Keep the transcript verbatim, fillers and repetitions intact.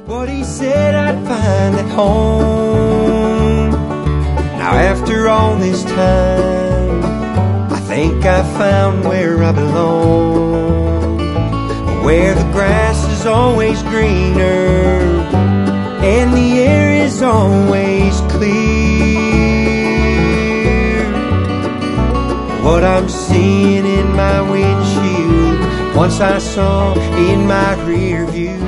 what he said I'd find at home. Now after all this time, I think I found where I belong, where the grass is always greener and the air is always clear. What I'm seeing in my windshield, once I saw in my rear view.